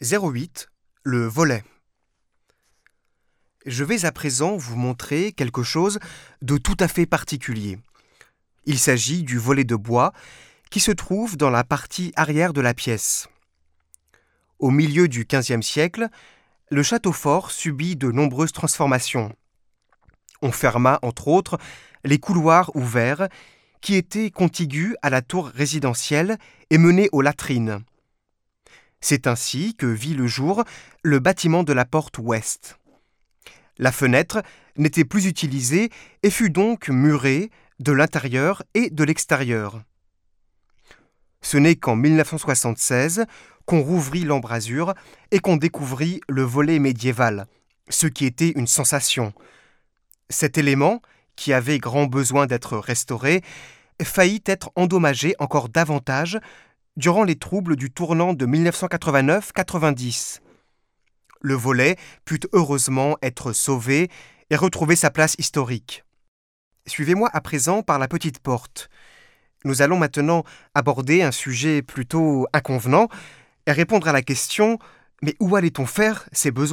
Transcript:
08. Le volet. Je vais à présent vous montrer quelque chose de tout à fait particulier. Il s'agit du volet de bois qui se trouve dans la partie arrière de la pièce. Au milieu du XVe siècle, le château fort subit de nombreuses transformations. On ferma, entre autres, les couloirs ouverts qui étaient contigus à la tour résidentielle et menaient aux latrines. C'est ainsi que vit le jour le bâtiment de la porte ouest. La fenêtre n'était plus utilisée et fut donc murée de l'intérieur et de l'extérieur. Ce n'est qu'en 1976 qu'on rouvrit l'embrasure et qu'on découvrit le volet médiéval, ce qui était une sensation. Cet élément, qui avait grand besoin d'être restauré, faillit être endommagé encore davantage durant les troubles du tournant de 1989-90. Le volet put heureusement être sauvé et retrouver sa place historique. Suivez-moi à présent par la petite porte. Nous allons maintenant aborder un sujet plutôt inconvenant et répondre à la question « Mais où allait-on faire ces besoins ?»